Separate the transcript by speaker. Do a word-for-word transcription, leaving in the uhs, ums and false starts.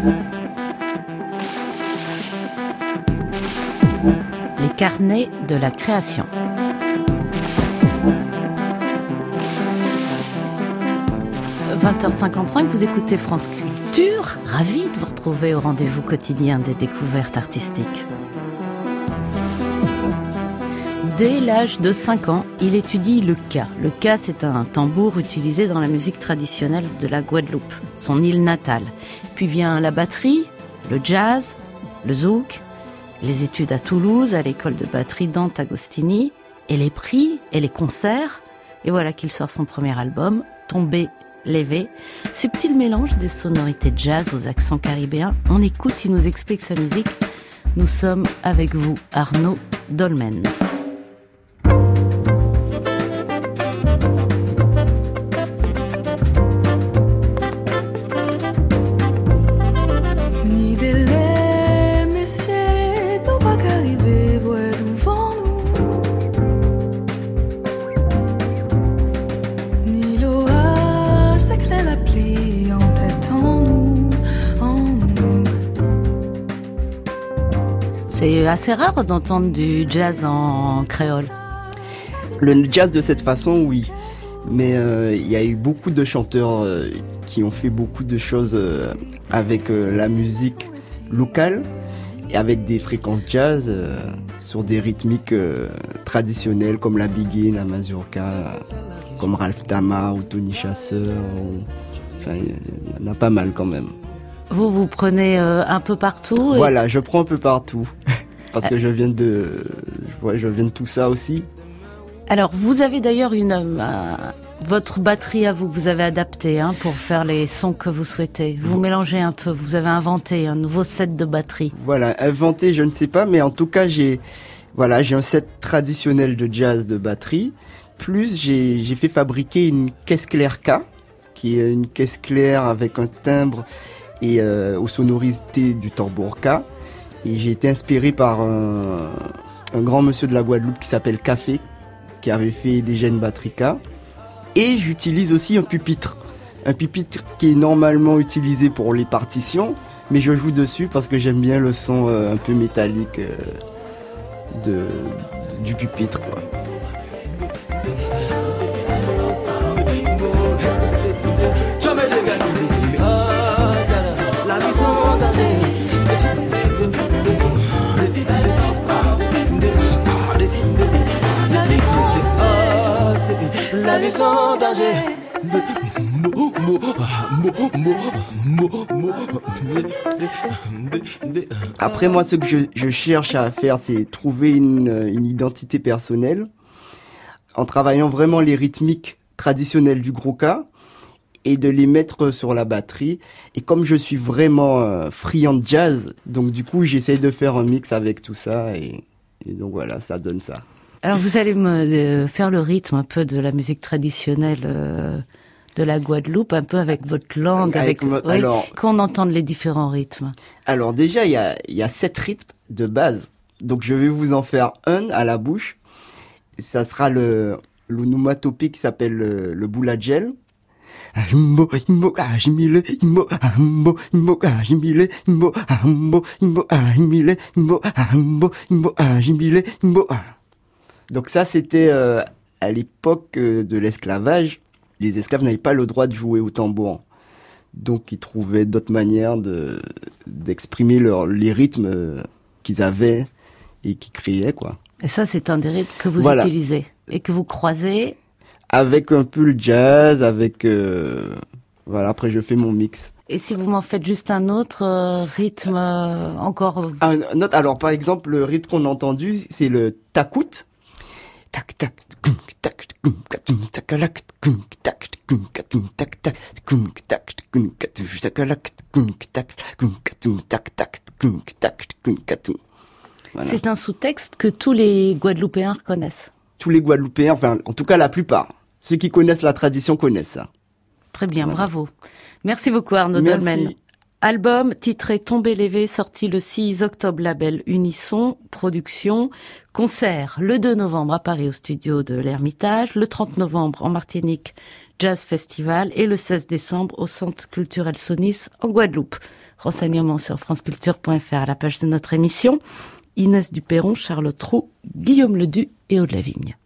Speaker 1: Les carnets de la création. vingt heures cinquante-cinq, vous écoutez France Culture. Ravi de vous retrouver au rendez-vous quotidien des découvertes artistiques. Dès l'âge de cinq ans, il étudie le ka. Le ka, c'est un tambour utilisé dans la musique traditionnelle de la Guadeloupe, son île natale. Puis vient la batterie, le jazz, le zouk, les études à Toulouse, à l'école de batterie Dante Agostini, et les prix et les concerts. Et voilà qu'il sort son premier album, Tombé Lévé. Subtil mélange des sonorités jazz aux accents caribéens. On écoute, il nous explique sa musique. Nous sommes avec vous, Arnaud Dolmen. C'est assez rare d'entendre du jazz en créole.
Speaker 2: Le jazz de cette façon, oui. Mais euh, il y a eu beaucoup de chanteurs euh, qui ont fait beaucoup de choses euh, avec euh, la musique locale et avec des fréquences jazz euh, sur des rythmiques euh, traditionnelles comme la biguine, la mazurka, euh, comme Ralph Tama ou Tony Chasseur. Ou... Enfin, il y en a pas mal quand même.
Speaker 1: Vous, vous prenez euh, un peu partout et...
Speaker 2: Voilà, je prends un peu partout. Parce que je viens de, ouais, je viens de tout ça aussi.
Speaker 1: Alors, vous avez d'ailleurs une, euh, votre batterie à vous que vous avez adaptée hein, pour faire les sons que vous souhaitez. Vous mélangez un peu, vous avez inventé un nouveau set de batterie.
Speaker 2: Voilà, inventé, je ne sais pas, mais en tout cas, j'ai, voilà, j'ai un set traditionnel de jazz de batterie. Plus, j'ai, j'ai fait fabriquer une caisse claire K, qui est une caisse claire avec un timbre et euh, aux sonorités du tambour K. Et j'ai été inspiré par un, un grand monsieur de la Guadeloupe qui s'appelle Café, qui avait fait déjà une batterie K. Et j'utilise aussi un pupitre. Un pupitre qui est normalement utilisé pour les partitions, mais je joue dessus parce que j'aime bien le son euh, un peu métallique euh, de, de, du pupitre, quoi.
Speaker 3: La vie sans danger.
Speaker 2: Après moi, ce que je, je cherche à faire, c'est trouver une, une identité personnelle en travaillant vraiment les rythmiques traditionnelles du gros K et de les mettre sur la batterie. Et comme je suis vraiment euh, friand de jazz, donc du coup, j'essaye de faire un mix avec tout ça et, et donc voilà, ça donne ça.
Speaker 1: Alors vous allez me euh, faire le rythme un peu de la musique traditionnelle euh, de la Guadeloupe, un peu avec votre langue, avec, avec
Speaker 2: mo-
Speaker 1: oui,
Speaker 2: alors,
Speaker 1: qu'on entende les différents rythmes.
Speaker 2: Alors déjà, il y a, il y a sept rythmes de base. Donc je vais vous en faire un à la bouche. Ça sera le l'onomatopée qui s'appelle le, le boulagel. Imbo, imbo, ajimile, imbo, ambo, imbo, ajimile, imbo, ambo, imbo, ajimile, imbo, ambo, imbo, ajimile, imbo. Donc ça, c'était euh, à l'époque euh, de l'esclavage. Les esclaves n'avaient pas le droit de jouer au tambour. Donc ils trouvaient d'autres manières de, d'exprimer leur, les rythmes euh, qu'ils avaient et qu'ils créaient, quoi.
Speaker 1: Et ça, c'est un des rythmes que vous
Speaker 2: voilà.
Speaker 1: utilisez et que vous croisez.
Speaker 2: Avec un peu le jazz, avec... Euh, voilà, après je fais mon mix.
Speaker 1: Et si vous m'en faites juste un autre euh, rythme euh, encore...
Speaker 2: Un, un autre, alors par exemple, le rythme qu'on a entendu, c'est le takout. Tac, tac, tac, tac, voilà.
Speaker 1: C'est un sous-texte que tous les Guadeloupéens reconnaissent.
Speaker 2: Tous les Guadeloupéens, enfin, en tout cas la plupart. Ceux qui connaissent la tradition connaissent ça.
Speaker 1: Très bien,
Speaker 2: voilà.
Speaker 1: Bravo. Merci beaucoup Arnaud Dolmen. Album titré Tombé Lévé, sorti le six octobre, label Unisson Production. Concert le deux novembre à Paris au studio de l'Ermitage, le trente novembre en Martinique Jazz Festival et le seize décembre au Centre culturel Sonis en Guadeloupe. Renseignements sur franceculture point f r à la page de notre émission. Inès Duperron, Charlotte Roux, Guillaume Ledu et Aude Lavigne.